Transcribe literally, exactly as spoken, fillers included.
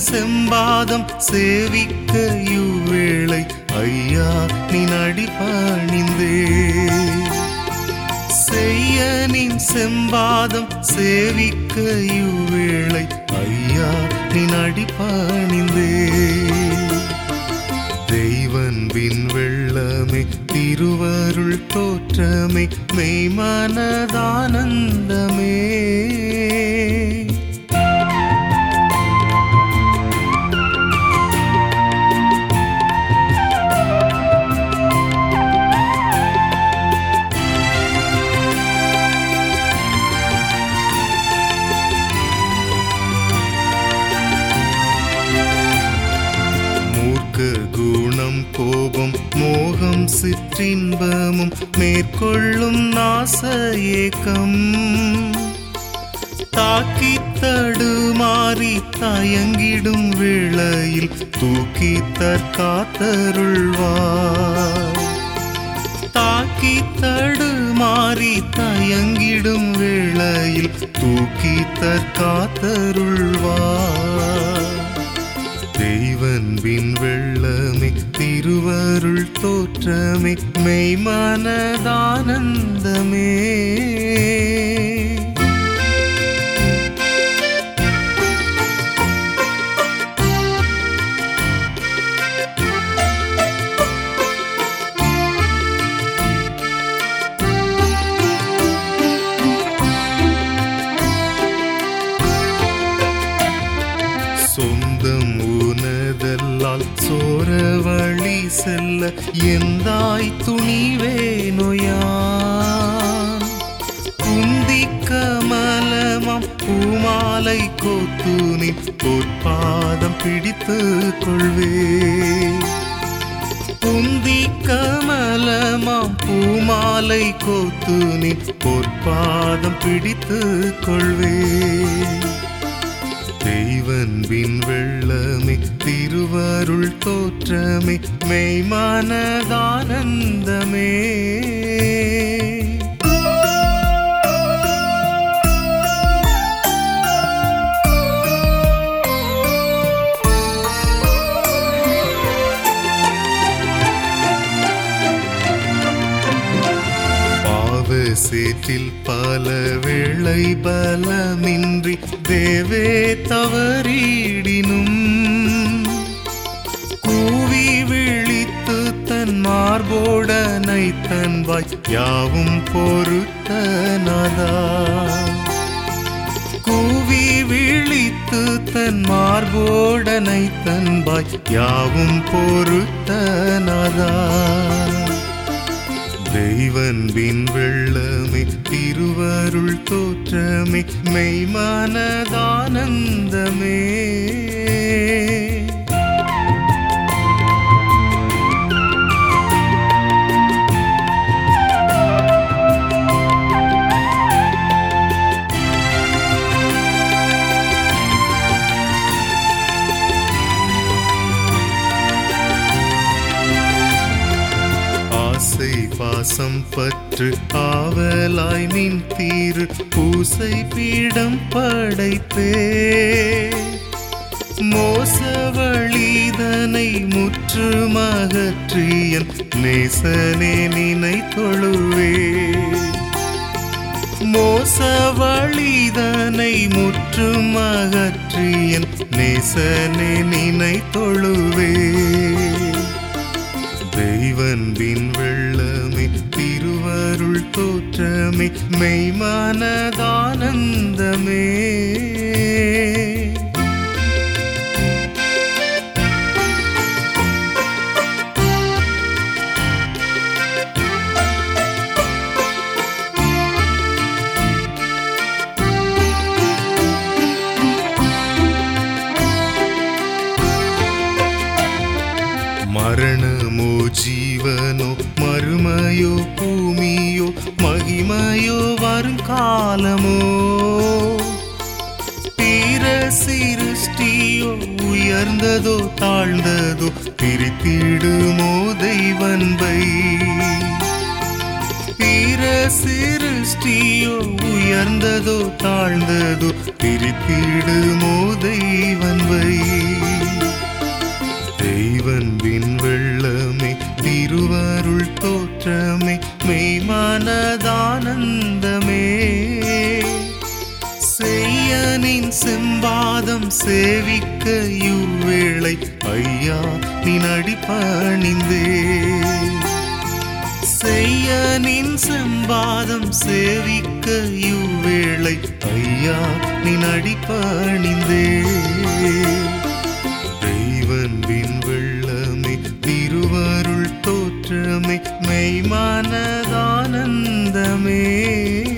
செம்பாதம் சேவிக்க இவ்வேளை ஐயா நின் அடி பணிந்தே. செய்ய நின் செம்பாதம் சேவிக்க இவ்வேளை ஐயா நின் அடி பணிந்தே. தெய்வன்பின் வெள்ளமே திருவருள் தோற்றமே மெய்மனதானந்தமே. குணம் கோபம் மோகம் சிற்றின்பமும் மேற்கொள்ளும் நாச ஏக்கம் தாக்கி தடுமாறி தயங்கிடும் வேளையில் தூக்கி தற்காத்தருள்வார். தாக்கி தடுமாறி தயங்கிடும் வேளையில் தூக்கி தற்காத்தருள்வார். தெய்வன்பின் வெள்ளமே திருவருள் தோற்றமே மெய்மனதானந்தமே. சொந்தம் உனதல்லால் சோர வழி செல்ல எந்தாய் துணிவேனோயான். குந்தி கமலமாம் பூமாலை கோத்துனி பொற்பாதம் பிடித்து கொள்வே. குந்தி கமலமாம் பூமாலை கோத்துனி பொற்பாதம் பிடித்து கொள்வே. தெய்வன்பின் வெள்ளமே திருவருள் தோற்றமே மெய்மனதானந்தமே. சேற்றில் பல வேளை பலமின்றி தேவே தவறிடினும் கூவி விழித்து தன் மார்போடனை தன்வாய் யாவும் பொறுத்தனதா. கூவி விழித்து தன் மார்போடனை தன்வாய் யாவும் பொறுத்தனதா. தெய்வன்பின் வெள்ளமே திருவருள் தோற்றமே மெய்மனதானந்தமே. பாசம் பற்று ஆவலாய் நின் தீரு பூசை பீடம் படைத்தே. மோசவழிதனை முற்றுமகற்றியன் நேசனே நினை தொழுவே. மோசவழிதனை முற்றுமகற்றியன் நேசனே நினை தொழுவே. தெய்வன்பின் வெள்ளமே திருவருள் தோற்றமே மெய்மனதானந்தமே. மரணமோ ஜீவனோ மறுமையோ பூமியோ மகிமையோ வருங்காலமோ தீர சிருஷ்டியோ உயர்ந்ததோ தாழ்ந்ததோ பிரித்திடுமோ தெய்வன்பை. தீர சிருஷ்டியோ உயர்ந்ததோ தாழ்ந்ததோ பிரித்திடுமோ தெய்வன்வை. தெய்வன்பின் வெள்ளமே திருவருள் தோற்றமே மெய்மனதானந்தமே. செய்யனின் செம்பாதம் சேவிக்க இவ்வேளை ஐயா நின் அடிபணிந்தே. செய்யனின் செம்பாதம் சேவிக்க இவ்வேளை ஐயா நின் அடிபணிந்தே. தெய்வன்பின் வெள்ளமே திருவருள் தோற்றமே மெய்மனதானந்தமே.